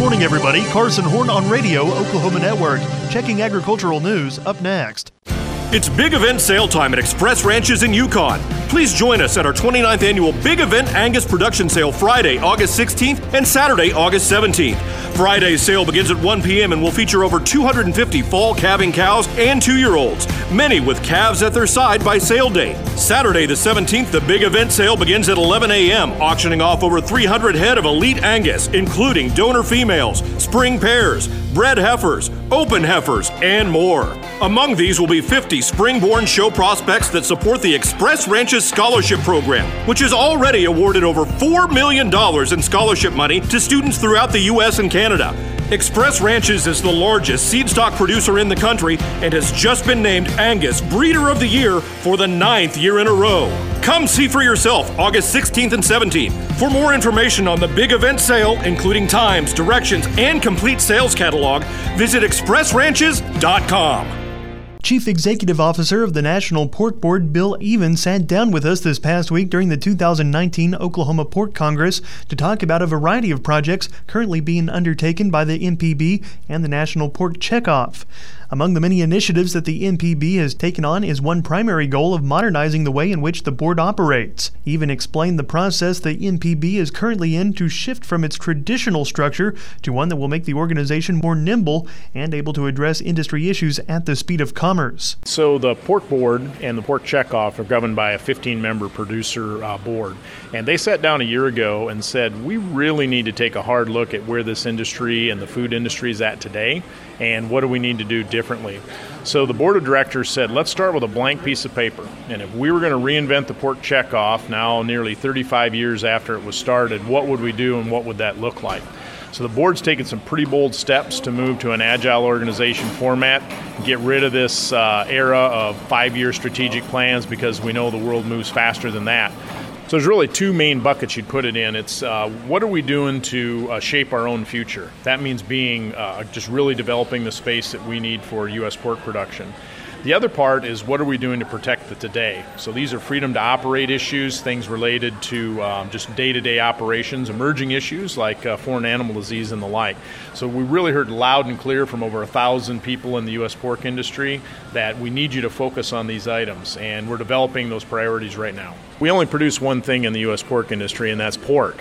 morning, everybody. Carson Horn on Radio, Oklahoma Network. Checking agricultural news up next. It's big event sale time at Express Ranches in Yukon. Please join us at our 29th annual Big Event Angus Production Sale Friday, August 16th and Saturday, August 17th. Friday's sale begins at 1 p.m. and will feature over 250 fall calving cows and 2-year-olds, many with calves at their side by sale date. Saturday the 17th, the Big Event Sale begins at 11 a.m., auctioning off over 300 head of elite Angus, including donor females, spring pairs, bred heifers, open heifers, and more. Among these will be 50 spring-born show prospects that support the Express Ranches Scholarship Program, which has already awarded over $4 million in scholarship money to students throughout the U.S. and Canada. Express Ranches is the largest seed stock producer in the country and has just been named Angus Breeder of the Year for the 9th year in a row. Come see for yourself August 16th and 17th. For more information on the big event sale, including times, directions, and complete sales catalog, visit expressranches.com. Chief Executive Officer of the National Pork Board, Bill Even, sat down with us this past week during the 2019 Oklahoma Pork Congress to talk about a variety of projects currently being undertaken by the NPB and the National Pork Checkoff. Among the many initiatives that the NPB has taken on is one primary goal of modernizing the way in which the board operates. Even explained the process the NPB is currently in to shift from its traditional structure to one that will make the organization more nimble and able to address industry issues at the speed of commerce. So the Pork Board and the Pork Checkoff are governed by a 15-member producer board. And they sat down a year ago and said, we really need to take a hard look at where this industry and the food industry is at today, and what do we need to do differently. So the board of directors said, let's start with a blank piece of paper. And if we were going to reinvent the Pork Checkoff now nearly 35 years after it was started, what would we do and what would that look like? So the board's taken some pretty bold steps to move to an agile organization format, get rid of this era of 5-year strategic plans, because we know the world moves faster than that. So there's really two main buckets you'd put it in. It's what are we doing to shape our own future? That means being just really developing the space that we need for U.S. pork production. The other part is what are we doing to protect the today? So these are freedom to operate issues, things related to just day-to-day operations, emerging issues like foreign animal disease and the like. So we really heard loud and clear from over 1,000 people in the U.S. pork industry that we need you to focus on these items, and we're developing those priorities right now. We only produce one thing in the U.S. pork industry, and that's pork.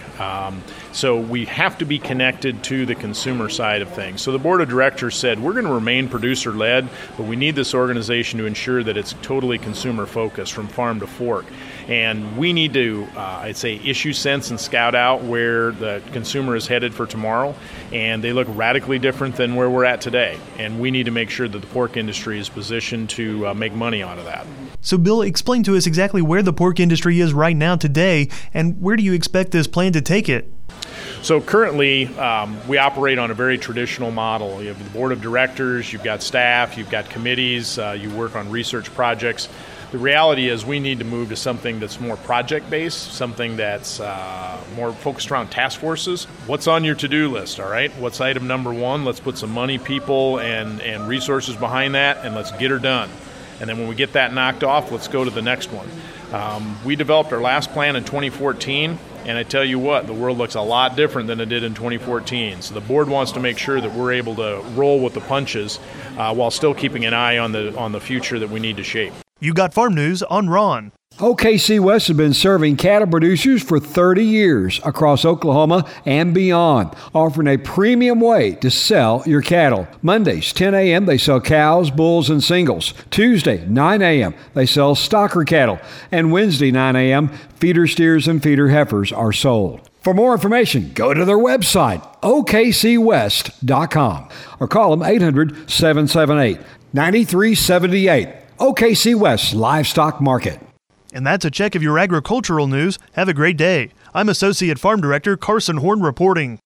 So we have to be connected to the consumer side of things. So the board of directors said, we're going to remain producer-led, but we need this organization to ensure that it's totally consumer-focused from farm to fork. And we need to, I'd say, issue sense and scout out where the consumer is headed for tomorrow. And they look radically different than where we're at today. And we need to make sure that the pork industry is positioned to make money out of that. So, Bill, explain to us exactly where the pork industry is right now today, and where do you expect this plan to take it? So currently, we operate on a very traditional model. You have the board of directors, you've got staff, you've got committees, you work on research projects. The reality is we need to move to something that's more project-based, something that's more focused around task forces. What's on your to-do list, all right? What's item number one? Let's put some money, people, and resources behind that, and let's get her done. And then when we get that knocked off, let's go to the next one. We developed our last plan in 2014, and I tell you what, the world looks a lot different than it did in 2014. So the board wants to make sure that we're able to roll with the punches while still keeping an eye on the future that we need to shape. You got farm news on Ron. OKC West has been serving cattle producers for 30 years across Oklahoma and beyond, offering a premium way to sell your cattle. Mondays, 10 a.m., they sell cows, bulls, and singles. Tuesday, 9 a.m., they sell stocker cattle. And Wednesday, 9 a.m., feeder steers and feeder heifers are sold. For more information, go to their website, okcwest.com, or call them 800-778-9378. OKC West Livestock Market. And that's a check of your agricultural news. Have a great day. I'm Associate Farm Director Carson Horn reporting.